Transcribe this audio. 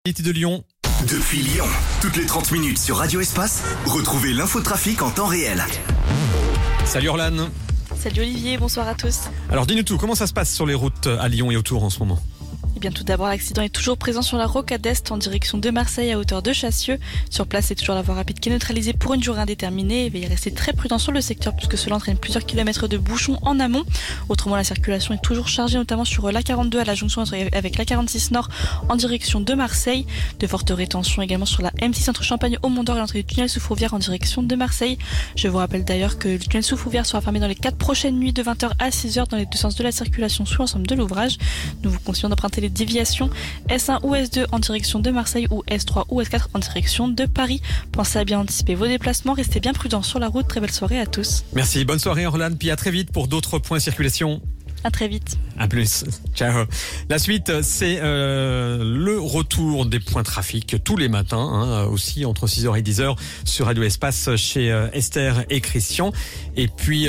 De Lyon. Depuis Lyon, toutes les 30 minutes sur Radio Espace, retrouvez l'infotrafic en temps réel. Salut Orlane. Salut Olivier, bonsoir à tous. Alors dis-nous tout, comment ça se passe sur les routes à Lyon et autour en ce moment ? Eh bien tout d'abord, l'accident est toujours présent sur la rocade Est en direction de Marseille à hauteur de Chassieux. Sur place, c'est toujours la voie rapide qui est neutralisée pour une journée indéterminée. Et veuillez rester très prudent sur le secteur puisque cela entraîne plusieurs kilomètres de bouchons en amont. Autrement, la circulation est toujours chargée, notamment sur la 42 à la jonction avec la 46 Nord en direction de Marseille. De fortes rétentions également sur la M6 entre Champagne au Mont-d'Or et l'entrée du tunnel sous Fourvière en direction de Marseille. Je vous rappelle d'ailleurs que le tunnel sous Fourvière sera fermé dans les 4 prochaines nuits de 20h à 6h dans les deux sens de la circulation sous l'ensemble de l'ouvrage. Nous vous conseillons d'emprunter les déviations S1 ou S2 en direction de Marseille ou S3 ou S4 en direction de Paris. Pensez à bien anticiper vos déplacements, restez bien prudents sur la route. Très belle soirée à tous. Merci, bonne soirée Orlane, puis à très vite pour d'autres points de circulation. À très vite. À plus. Ciao. La suite, c'est le retour des points trafic tous les matins, aussi entre 6h et 10h sur Radio Espace chez Esther et Christian. Et puis